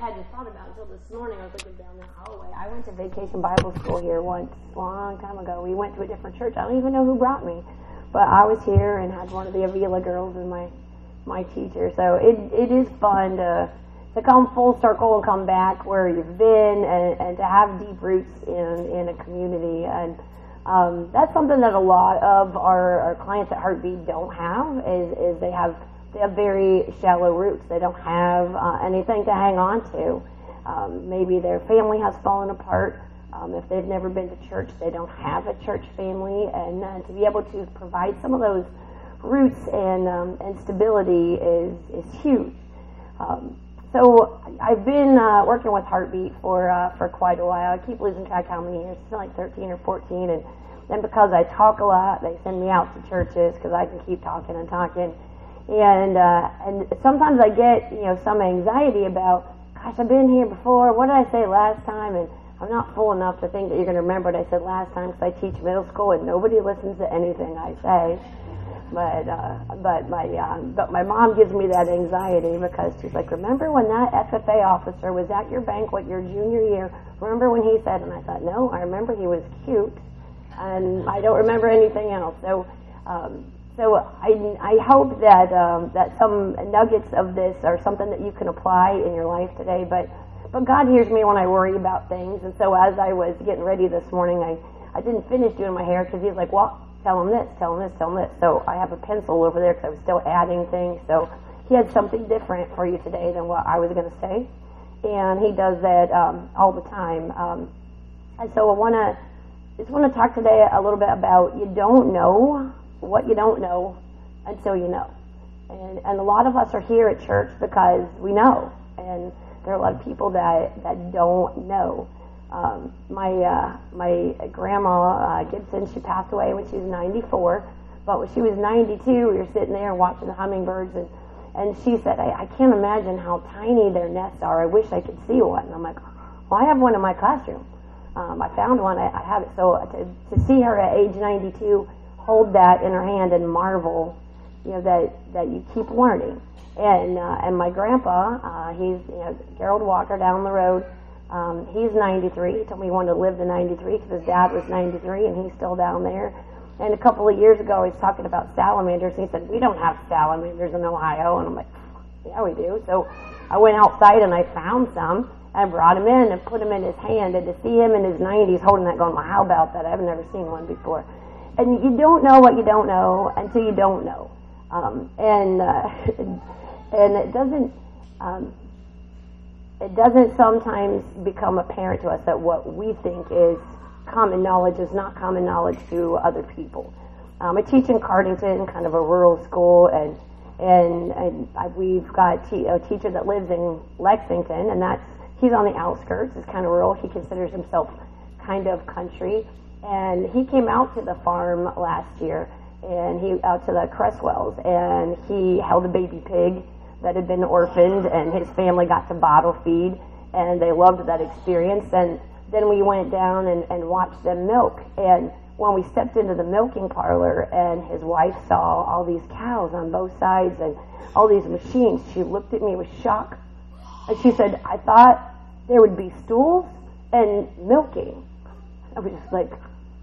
hadn't thought about until this morning. I was looking down the hallway. I went to Vacation Bible School here once, a long time ago. We went to a different church. I don't even know who brought me, but I was here and had one of the Avila girls as my teacher. So it is fun to come full circle and come back where you've been and to have deep roots in a community. And that's something that a lot of our clients at Heartbeat don't have is they have very shallow roots. They don't have anything to hang on to. Maybe their family has fallen apart. If they've never been to church, they don't have a church family. And to be able to provide some of those roots and stability is huge. So I've been working with Heartbeat for quite a while. I keep losing track how many years. It's like 13 or 14. And because I talk a lot, they send me out to churches because I can keep talking and talking. And sometimes I get some anxiety about, gosh, I've been here before. What did I say last time? And I'm not full enough to think that you're going to remember what I said last time because I teach middle school and nobody listens to anything I say. But my mom gives me that anxiety because she's like, remember when that FFA officer was at your banquet your junior year? Remember when he said? And I thought, no, I remember he was cute, and I don't remember anything else. So I hope that some nuggets of this are something that you can apply in your life today. But God hears me when I worry about things, and so as I was getting ready this morning, I didn't finish doing my hair because he was like, well, tell him this, tell him this, tell him this. So I have a pencil over there because I was still adding things. So he had something different for you today than what I was going to say. And he does that all the time. And so I just want to talk today a little bit about you don't know what you don't know until you know. And a lot of us are here at church because we know. And there are a lot of people that don't know. My grandma Gibson, she passed away when she was 94, but when she was 92, we were sitting there watching the hummingbirds, and she said, I can't imagine how tiny their nests are. I wish I could see one. And I'm like, well, I have one in my classroom. I found one. I have it. So to see her at age 92 hold that in her hand and marvel, that you keep learning. And my grandpa, he's Gerald Walker down the road. He's 93. He told me he wanted to live to 93 because his dad was 93 and he's still down there. And a couple of years ago, he was talking about salamanders. And he said, we don't have salamanders in Ohio. And I'm like, yeah, we do. So I went outside and I found some and brought him in and put him in his hand. And to see him in his 90s holding that going, well, how about that? I've never seen one before. And you don't know what you don't know until you don't know. And it doesn't... It doesn't sometimes become apparent to us that what we think is common knowledge is not common knowledge to other people. I teach in Cardington, kind of a rural school, and we've got a teacher that lives in Lexington, and he's on the outskirts. It's kind of rural. He considers himself kind of country, and he came out to the farm last year, and out to the Cresswells, and he held a baby pig that had been orphaned, and his family got to bottle feed, and they loved that experience. And then we went down and watched them milk. And when we stepped into the milking parlor and his wife saw all these cows on both sides and all these machines, she looked at me with shock. And she said, I thought there would be stools and milking. I was just like,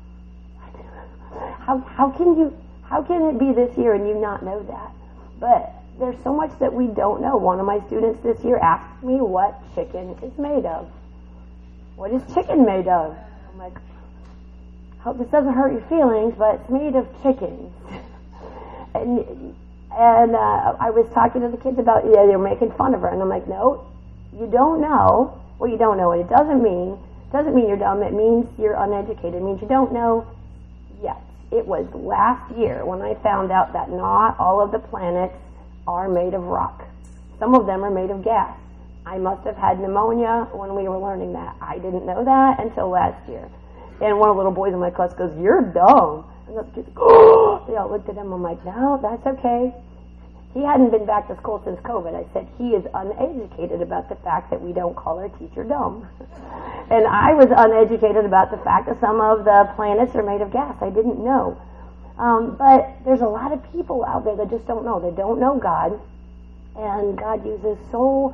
how can it be this year and you not know that? But there's so much that we don't know. One of my students this year asked me what chicken is made of. What is chicken made of? I'm like, hope this doesn't hurt your feelings, but it's made of chickens. and I was talking to the kids about, they're making fun of her, and I'm like, no, you don't know what you don't know, and it doesn't mean you're dumb. It means you're uneducated. It means you don't know yet. It was last year when I found out that not all of the planets are made of rock. Some of them are made of gas. I must have had pneumonia when we were learning that. I didn't know that until last year. And one of the little boys in my class goes, you're dumb. And the kids go, they all looked at him. I'm like, no, that's okay. He hadn't been back to school since COVID. I said, he is uneducated about the fact that we don't call our teacher dumb. And I was uneducated about the fact that some of the planets are made of gas. I didn't know. But there's a lot of people out there that just don't know. They don't know God. And God uses so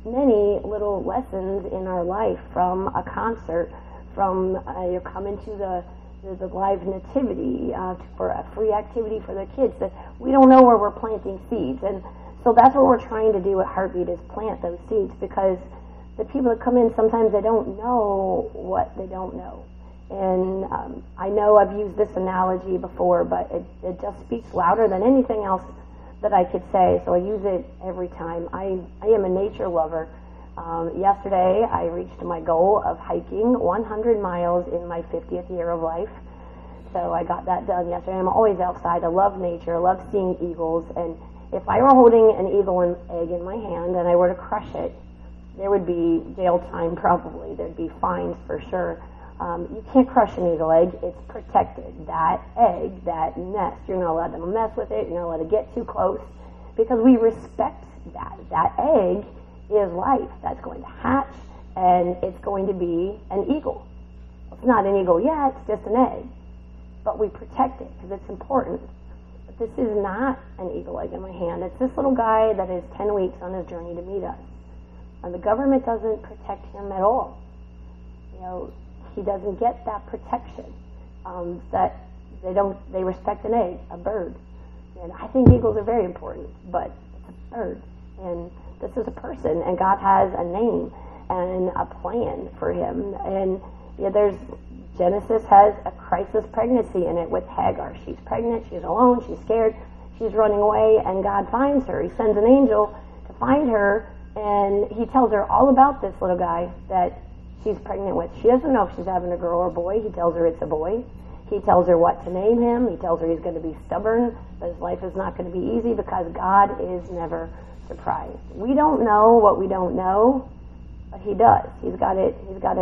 many little lessons in our life, from a concert, from coming to the live nativity for a free activity for the kids, that we don't know where we're planting seeds. And so that's what we're trying to do at Heartbeat, is plant those seeds, because the people that come in, sometimes they don't know what they don't know. And I know I've used this analogy before, but it just speaks louder than anything else that I could say, so I use it every time. I am a nature lover. Yesterday, I reached my goal of hiking 100 miles in my 50th year of life. So I got that done yesterday. I'm always outside. I love nature. I love seeing eagles. And if I were holding an eagle egg in my hand and I were to crush it, there would be jail time probably. There'd be fines for sure. You can't crush an eagle egg. It's protected. That egg, that nest, you're not allowed to mess with it. You're not allowed to get too close, because we respect that. That egg is life. That's going to hatch, and it's going to be an eagle. It's not an eagle yet. It's just an egg. But we protect it because it's important. But this is not an eagle egg in my hand. It's this little guy that is 10 weeks on his journey to meet us. And the government doesn't protect him at all. He doesn't get that protection. That they respect an egg, a bird. And I think eagles are very important, but it's a bird. And this is a person, and God has a name and a plan for him. And there's Genesis has a crisis pregnancy in it with Hagar. She's pregnant, she's alone, she's scared, she's running away, and God finds her. He sends an angel to find her, and he tells her all about this little guy that she's pregnant with. She doesn't know if she's having a girl or a boy. He tells her it's a boy. He tells her what to name him. He tells her he's going to be stubborn, but his life is not going to be easy, because God is never surprised. We don't know what we don't know, but he does. He's got it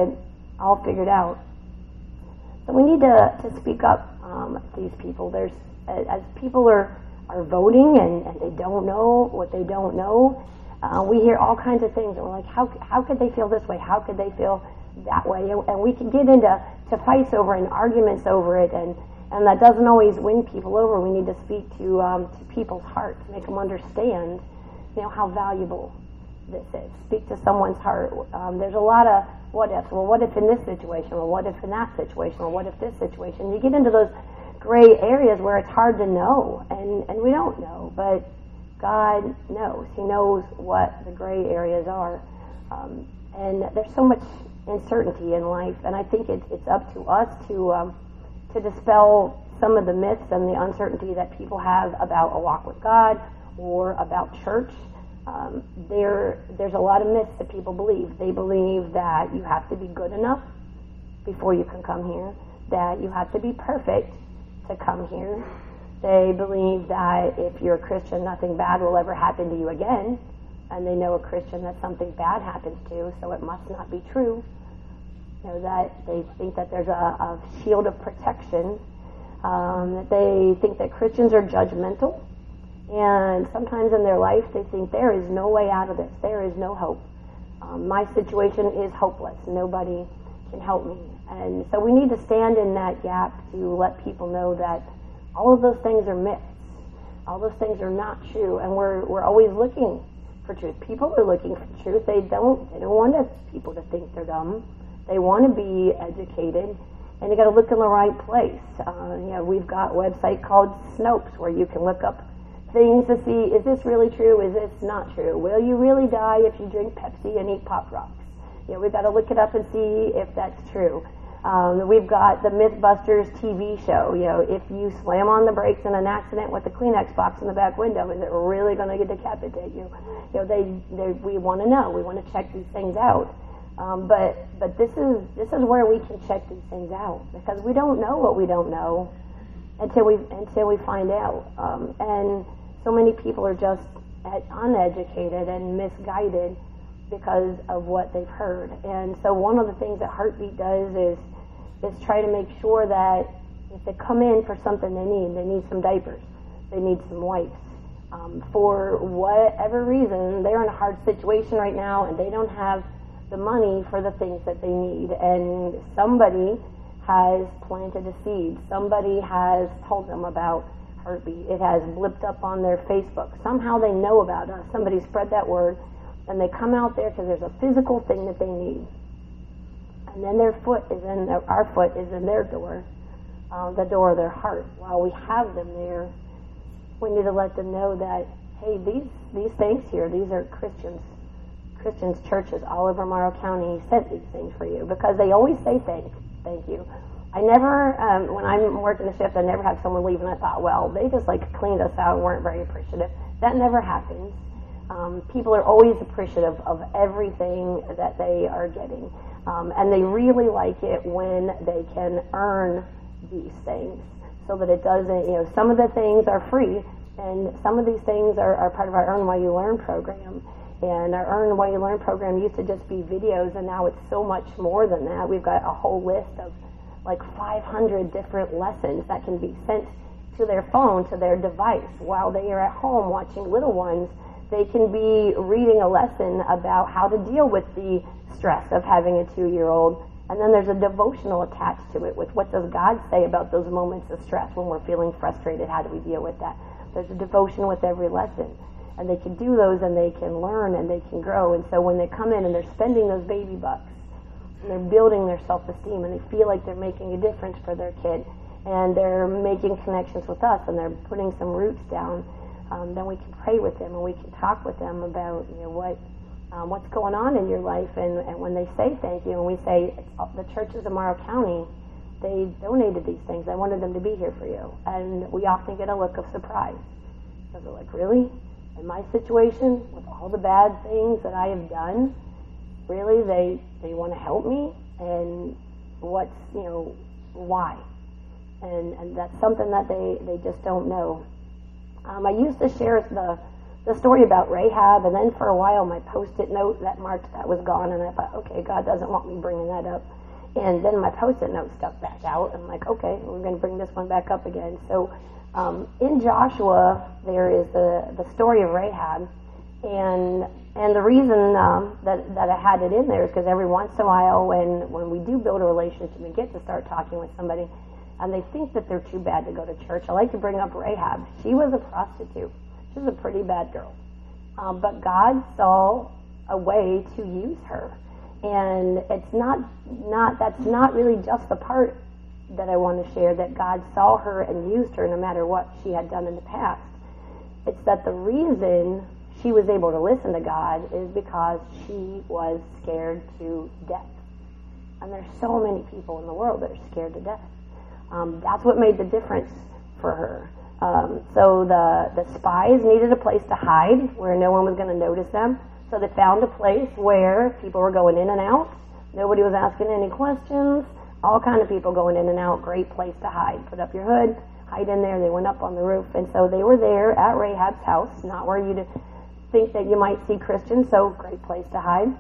all figured out. So we need to speak up to these people. As people are voting and they don't know what they don't know, we hear all kinds of things, and we're like, how could they feel this way? How could they feel that way? And we can get into fights over and arguments over it, and that doesn't always win people over. We need to speak to people's hearts, make them understand, how valuable this is. Speak to someone's heart. There's a lot of what ifs. Well, what if in this situation? Well, what if in that situation? Well, what if this situation? You get into those gray areas where it's hard to know, and we don't know, but God knows. He knows what the gray areas are. And there's so much uncertainty in life, and I think it's up to us to dispel some of the myths and the uncertainty that people have about a walk with God or about church. There's a lot of myths that people believe. They believe that you have to be good enough before you can come here, that you have to be perfect to come here. They believe that if you're a Christian, nothing bad will ever happen to you again, and they know a Christian that something bad happens to, so it must not be true. That they think that there's a shield of protection, that they think that Christians are judgmental, and sometimes in their life they think there is no way out of this, there is no hope. My situation is hopeless, nobody can help me. And so we need to stand in that gap to let people know that all of those things are myths. All those things are not true, and we're always looking for truth. People are looking for truth. They don't want people to think they're dumb. They want to be educated, and you got to look in the right place. We've got a website called Snopes where you can look up things to see, is this really true? Is this not true? Will you really die if you drink Pepsi and eat Pop Rocks? We've got to look it up and see if that's true. We've got the Mythbusters TV show. If you slam on the brakes in an accident with the Kleenex box in the back window, is it really going to decapitate you? We want to know. We want to check these things out. But this is where we can check these things out, because we don't know what we don't know until we find out. And so many people are just uneducated and misguided because of what they've heard. And so one of the things that Heartbeat does is try to make sure that if they come in for something they need some diapers, they need some wipes. For whatever reason, they're in a hard situation right now and they don't have the money for the things that they need. And somebody has planted a seed. Somebody has told them about Heartbeat. It has blipped up on their Facebook. Somehow they know about us. Somebody spread that word. And they come out there because there's a physical thing that they need. And then our foot is in their door, the door of their heart. While we have them there, we need to let them know that, hey, these things here, these are Christians churches all over Morrow County sent these things for you, because they always say thank you. I never, when I'm working a shift, I never have someone leave and I thought, well, they just cleaned us out and weren't very appreciative. That never happens. People are always appreciative of everything that they are getting. And they really like it when they can earn these things, so that it doesn't, some of the things are free, and some of these things are part of our Earn While You Learn program. And our Earn While You Learn program used to just be videos, and now it's so much more than that. We've got a whole list of 500 different lessons that can be sent to their phone, to their device, while they are at home watching little ones. They can be reading a lesson about how to deal with the stress of having a 2-year-old. And then there's a devotional attached to it with what does God say about those moments of stress when we're feeling frustrated. How do we deal with that? There's a devotion with every lesson. And they can do those, and they can learn, and they can grow. And so when they come in and they're spending those baby bucks, and they're building their self-esteem, and they feel like they're making a difference for their kid, and they're making connections with us, and they're putting some roots down, then we can pray with them, and we can talk with them about what's going on in your life. And when they say thank you, and we say, the churches of Morrow County, they donated these things. I wanted them to be here for you. And we often get a look of surprise. Because they're like, really? In my situation, with all the bad things that I have done, really, they want to help me? And what's, why? And that's something that they just don't know. I used to share the story about Rahab, and then for a while my Post-it note that marked that was gone, and I thought, okay, God doesn't want me bringing that up. And then my Post-it note stuck back out. I'm like, okay, we're going to bring this one back up again. So in Joshua, there is the story of Rahab, and the reason that I had it in there is because every once in a while when we do build a relationship and get to start talking with somebody, and they think that they're too bad to go to church, I like to bring up Rahab. She was a prostitute. She was a pretty bad girl. But God saw a way to use her. And that's not really just the part that I want to share, that God saw her and used her no matter what she had done in the past. It's that the reason she was able to listen to God is because she was scared to death. And there's so many people in the world that are scared to death. That's what made the difference for her. So the spies needed a place to hide where no one was going to notice them. So they found a place where people were going in and out. Nobody was asking any questions. All kind of people going in and out. Great place to hide. Put up your hood, hide in there. They went up on the roof. And so they were there at Rahab's house, not where you'd think that you might see Christians. So great place to hide.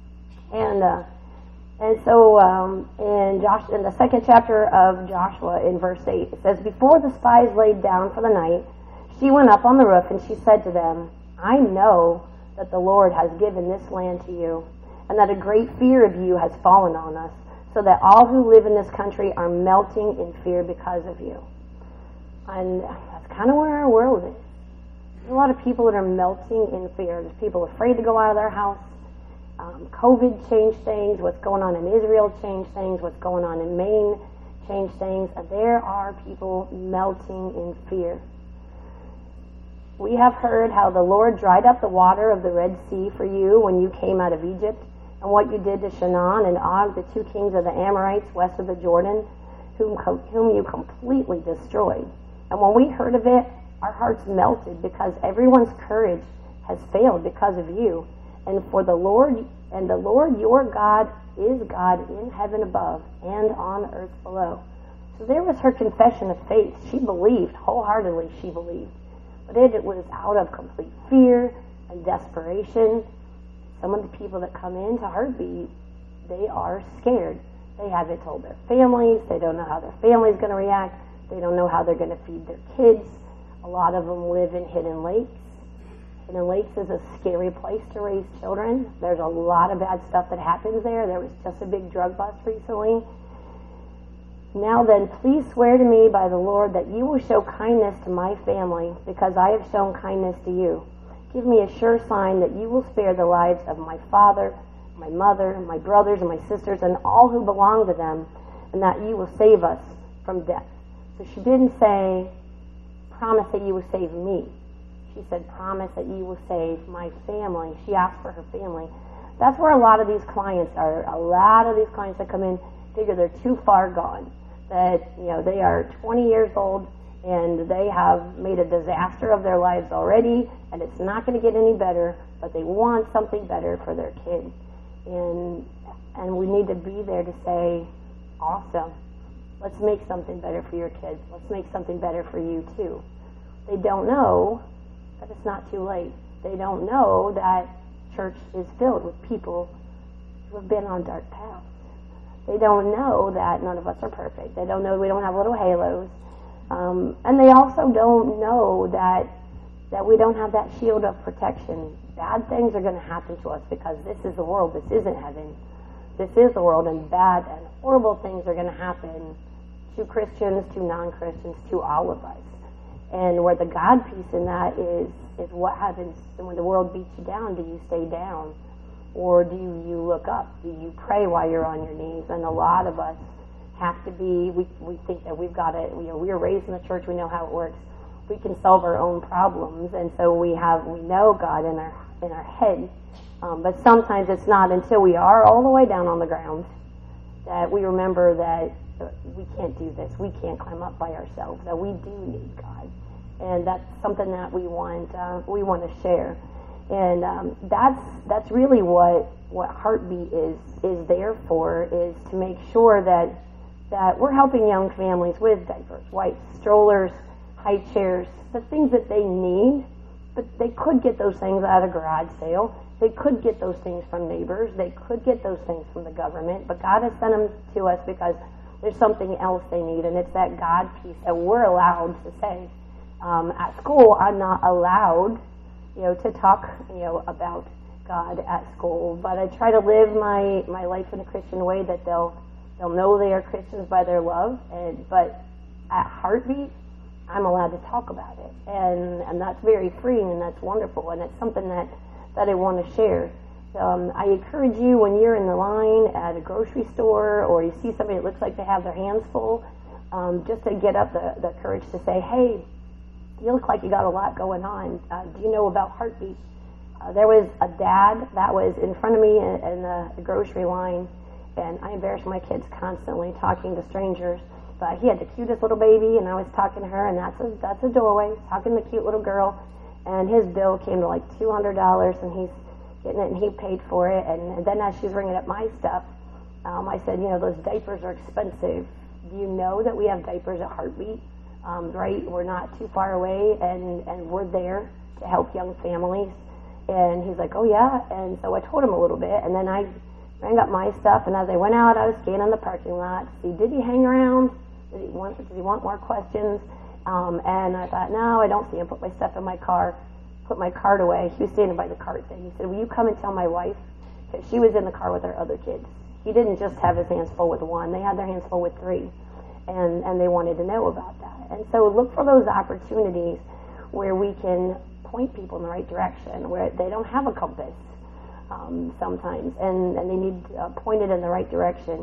And so in the second chapter of Joshua, in verse 8, it says, "Before the spies laid down for the night, she went up on the roof, and she said to them, 'I know that the Lord has given this land to you, and that a great fear of you has fallen on us, so that all who live in this country are melting in fear because of you.'" And that's kind of where our world is. There's a lot of people that are melting in fear. There's people afraid to go out of their house. COVID changed things. What's going on in Israel changed things. What's going on in Maine changed things. And there are people melting in fear. We have heard how the Lord dried up the water of the Red Sea for you when you came out of Egypt, and what you did to Shinon and Og, the two kings of the Amorites west of the Jordan, whom you completely destroyed. And when we heard of it, our hearts melted, because everyone's courage has failed because of you. And the Lord your God is God in heaven above and on earth below. So there was her confession of faith. She believed, wholeheartedly she believed. But it was out of complete fear and desperation. Some of the people that come into Heartbeat, they are scared. They haven't told their families. They don't know how their family's going to react. They don't know how they're going to feed their kids. A lot of them live in Hidden Lakes. Hidden Lakes is a scary place to raise children. There's a lot of bad stuff that happens there. There was just a big drug bust recently. Now then, please swear to me by the Lord that you will show kindness to my family, because I have shown kindness to you. Give me a sure sign that you will spare the lives of my father, my mother, my brothers, and my sisters, and all who belong to them, and that you will save us from death. So she didn't say, promise that you will save me. She said, promise that you will save my family. She asked for her family. That's where a lot of these clients are. A lot of these clients that come in figure they're too far gone. That, they are 20 years old and they have made a disaster of their lives already, and it's not going to get any better, but they want something better for their kid. And we need to be there to say, awesome, let's make something better for your kids. Let's make something better for you too. They don't know that it's not too late. They don't know that church is filled with people who have been on dark paths. They don't know that none of us are perfect. They don't know we don't have little halos. And they also don't know that we don't have that shield of protection. Bad things are going to happen to us because this is the world. This isn't heaven. This is the world, and bad and horrible things are going to happen to Christians, to non-Christians, to all of us. And where the God piece in that is what happens when the world beats you down. Do you stay down? Or do you look up? Do you pray while you're on your knees? And a lot of us have to be, we think that we've got it, we were raised in the church, we know how it works. We can solve our own problems, and so we know God in our head. But sometimes it's not until we are all the way down on the ground that we remember that we can't do this. We can't climb up by ourselves. That we do need God, and that's something that we want to share. And that's really what Heartbeat is there for, is to make sure that we're helping young families with diapers, wipes, strollers, high chairs, the things that they need. But they could get those things at a garage sale. They could get those things from neighbors. They could get those things from the government. But God has sent them to us because there's something else they need, and it's that God piece that we're allowed to say. At school, I'm not allowed, to talk, about God at school, but I try to live my life in a Christian way that they'll know they are Christians by their love. But at Heartbeat, I'm allowed to talk about it, and that's very freeing, and that's wonderful, and it's something that I want to share. I encourage you, when you're in the line at a grocery store, or you see somebody that looks like they have their hands full, just to get up the courage to say, hey, you look like you got a lot going on. Do you know about Heartbeat? There was a dad that was in front of me in the grocery line, and I embarrass my kids constantly talking to strangers. But he had the cutest little baby, and I was talking to her, and that's a doorway, talking to the cute little girl, and his bill came to like $200, and he's getting it, and he paid for it. And then as she's ringing up my stuff, I said, those diapers are expensive. Do you know that we have diapers at Heartbeat? Right, we're not too far away, and we're there to help young families. And he's like, oh yeah. And so I told him a little bit, and then I rang up my stuff, and as I went out, I was scanning the parking lot to see, did he hang around? Did he want more questions? And I thought, no, I don't see him. Put my stuff in my car, put my cart away. He was standing by the cart thing. He said, will you come and tell my wife? Because she was in the car with our other kids. He didn't just have his hands full with one. They had their hands full with three. And they wanted to know about that. And so look for those opportunities where we can point people in the right direction, where they don't have a compass sometimes, and they need pointed in the right direction.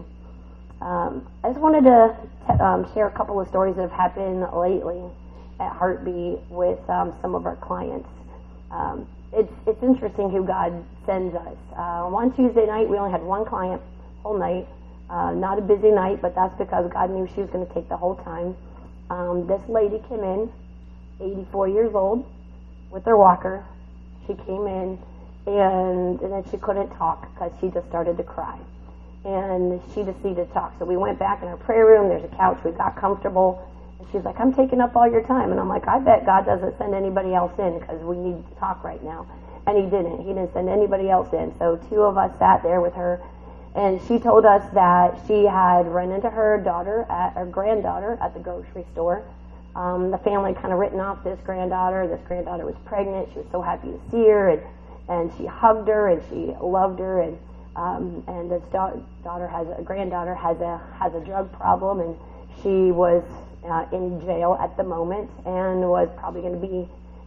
I just wanted to share a couple of stories that have happened lately at Heartbeat with some of our clients. It's interesting who God sends us. One Tuesday night, we only had one client whole night. Not a busy night, but that's because God knew she was going to take the whole time. This lady came in, 84 years old, with her walker. She came in, and then she couldn't talk because she just started to cry. And she just needed to talk. So we went back in our prayer room. There's a couch. We got comfortable. And she's like, I'm taking up all your time. And I'm like, I bet God doesn't send anybody else in because we need to talk right now. And he didn't. He didn't send anybody else in. So two of us sat there with her. And she told us that she had run into her granddaughter at the grocery store. The family kind of written off this granddaughter. This granddaughter was pregnant. She was so happy to see her, and she hugged her, and she loved her. And this granddaughter has a drug problem, and she was in jail at the moment, and was probably going to be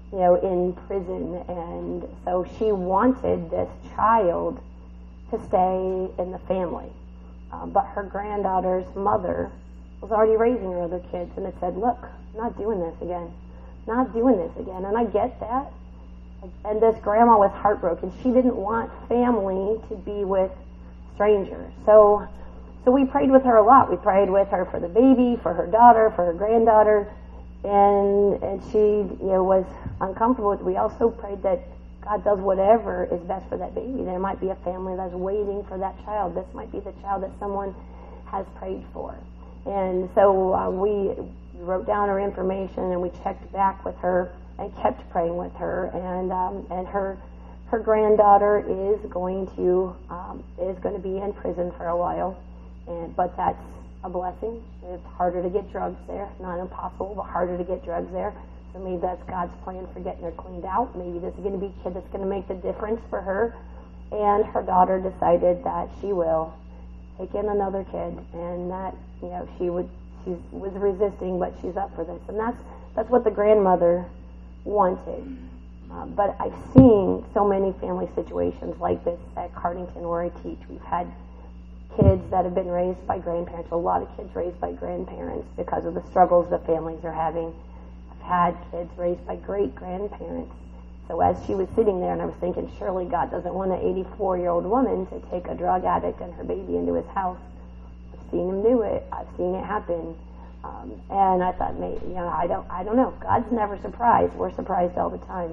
in prison. And so she wanted this child to stay in the family. But her granddaughter's mother was already raising her other kids, and it said, look, I'm not doing this again. Not doing this again. And I get that. And this grandma was heartbroken. She didn't want family to be with strangers. So we prayed with her a lot. We prayed with her for the baby, for her daughter, for her granddaughter, and she was uncomfortable with it. We also prayed that God does whatever is best for that baby. There might be a family that's waiting for that child. This might be the child that someone has prayed for. And so we wrote down her information, and we checked back with her and kept praying with her. And her granddaughter is going to be in prison for a while. But that's a blessing. It's harder to get drugs there. Not impossible, but harder to get drugs there. So maybe that's God's plan for getting her cleaned out. Maybe this is going to be a kid that's going to make the difference for her. And her daughter decided that she will take in another kid, and that she was resisting, but she's up for this. And that's what the grandmother wanted. But I've seen so many family situations like this at Cardington where I teach. We've had kids that have been raised by grandparents, a lot of kids raised by grandparents because of the struggles the families are having. I've had kids raised by great-grandparents. So as she was sitting there, and I was thinking, surely God doesn't want an 84-year-old woman to take a drug addict and her baby into his house. I've seen him do it. I've seen it happen. And I thought, maybe, I don't know. God's never surprised. We're surprised all the time.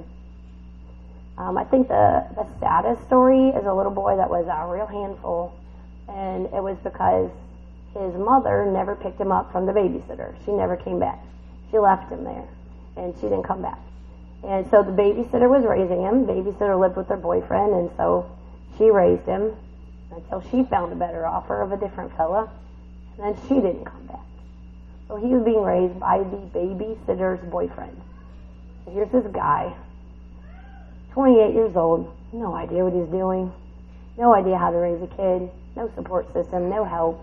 I think the saddest story is a little boy that was a real handful. And it was because his mother never picked him up from the babysitter. She never came back. She left him there, and she didn't come back. And so the babysitter was raising him. The babysitter lived with her boyfriend, and so she raised him until she found a better offer of a different fella, and then she didn't come back. So he was being raised by the babysitter's boyfriend. So here's this guy, 28 years old, no idea what he's doing, no idea how to raise a kid, no support system, no help.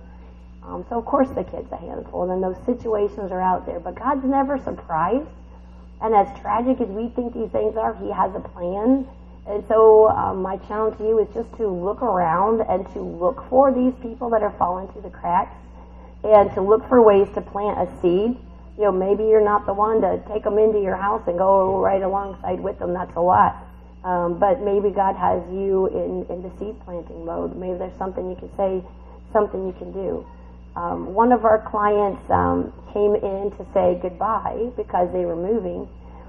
So of course the kid's a handful, and those situations are out there. But God's never surprised. And as tragic as we think these things are, He has a plan. And so my challenge to you is just to look around and to look for these people that are falling through the cracks, and to look for ways to plant a seed. Maybe you're not the one to take them into your house and go right alongside with them. That's a lot. But maybe God has you in the seed planting mode. Maybe there's something you can say, something you can do. One of our clients came in to say goodbye because they were moving,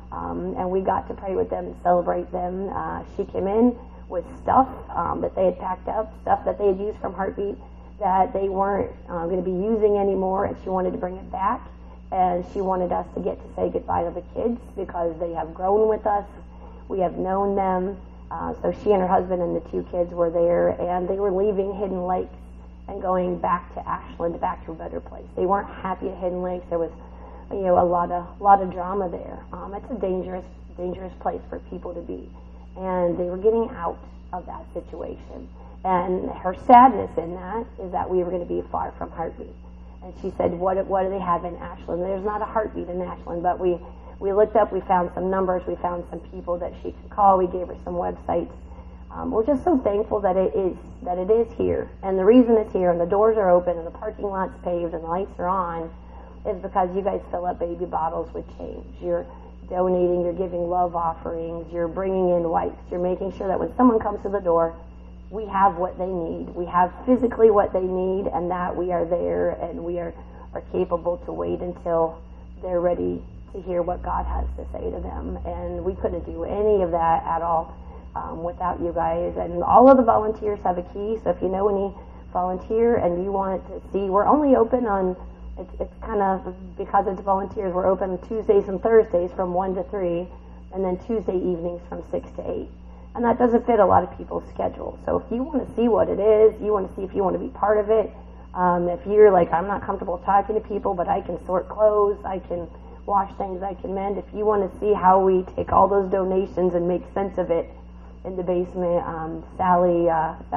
and we got to pray with them and celebrate them. She came in with stuff that they had packed up, stuff that they had used from Heartbeat that they weren't going to be using anymore, and she wanted to bring it back. And she wanted us to get to say goodbye to the kids because they have grown with us. We have known them. So she and her husband and the 2 kids were there, and they were leaving Hidden Lakes and going back to Ashland, back to a better place. They weren't happy at Hidden Lakes. There was, a lot of drama there. It's a dangerous place for people to be, and they were getting out of that situation. And her sadness in that is that we were going to be far from Heartbeat. And she said, "What do they have in Ashland?" There's not a Heartbeat in Ashland, but we looked up. We found some numbers. We found some people that she could call. We gave her some websites. We're just so thankful that it is here. And the reason it's here and the doors are open and the parking lot's paved and the lights are on is because you guys fill up baby bottles with change. You're donating, you're giving love offerings, you're bringing in wipes, you're making sure that when someone comes to the door, we have what they need. We have physically what they need, and that we are there and we are capable to wait until they're ready to hear what God has to say to them. And we couldn't do any of that at all without you guys. And all of the volunteers have a key, so if you know any volunteer and you want to see, we're only open on, it's kind of, because it's volunteers, we're open Tuesdays and Thursdays from 1 to 3, and then Tuesday evenings from 6 to 8. And that doesn't fit a lot of people's schedule. So if you want to see what it is, you want to see if you want to be part of it, if you're like, I'm not comfortable talking to people, but I can sort clothes, I can wash things, I can mend. If you want to see how we take all those donations and make sense of it in the basement, Sally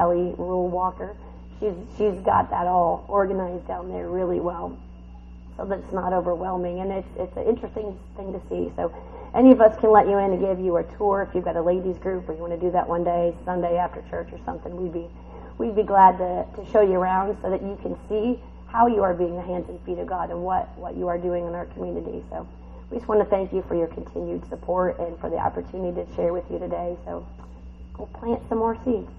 Rule Walker, she's got that all organized down there really well, so that it's not overwhelming, and it's an interesting thing to see. So any of us can let you in to give you a tour. If you've got a ladies group or you want to do that one day, Sunday after church or something, we'd be glad to show you around so that you can see how you are being the hands and feet of God and what you are doing in our community. So we just want to thank you for your continued support and for the opportunity to share with you today. So go plant some more seeds.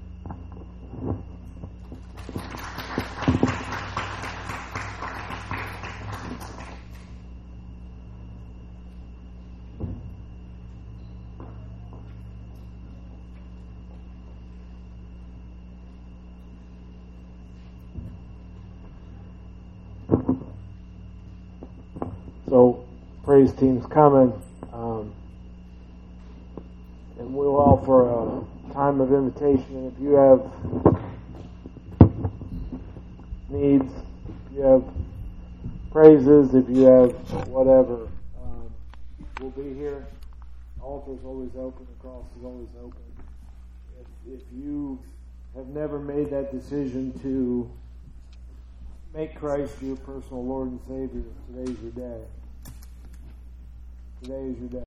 So, praise team's coming, and we'll offer a time of invitation. If you have needs, if you have praises, if you have whatever, we'll be here. The altar's always open, the cross is always open. If you have never made that decision to make Christ your personal Lord and Savior, today's your day. Today is your day.